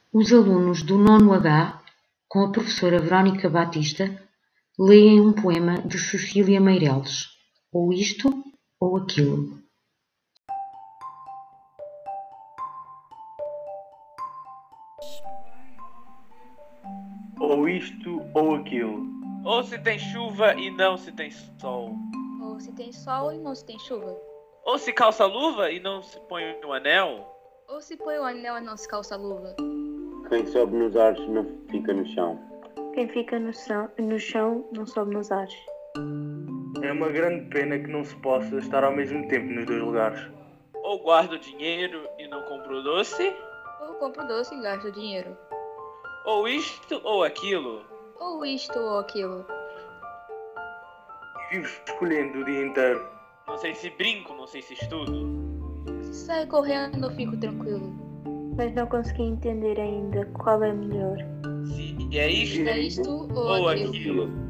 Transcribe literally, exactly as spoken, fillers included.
Os alunos do nono H, com a professora Verónica Batista, leem um poema de Cecília Meireles, ou isto ou aquilo. Ou isto ou aquilo. Ou se tem chuva e não se tem sol. Ou se tem sol e não se tem chuva. Ou se calça luva e não se põe um anel. Ou se põe o anel e não se calça a luva. Quem sobe nos ares não fica no chão. Quem fica no chão, no chão não sobe nos ares. É uma grande pena que não se possa estar ao mesmo tempo nos dois lugares. Ou guarda o dinheiro e não compra o doce. Ou compra o doce e gasta o dinheiro. Ou isto ou aquilo. Ou isto ou aquilo. E vivo escolhendo o dia inteiro. Não sei se brinco, não sei se estudo. Se saio correndo eu fico tranquilo. Mas não consegui entender ainda qual é melhor. Se é isto, É isto ou, ou aquilo. aquilo.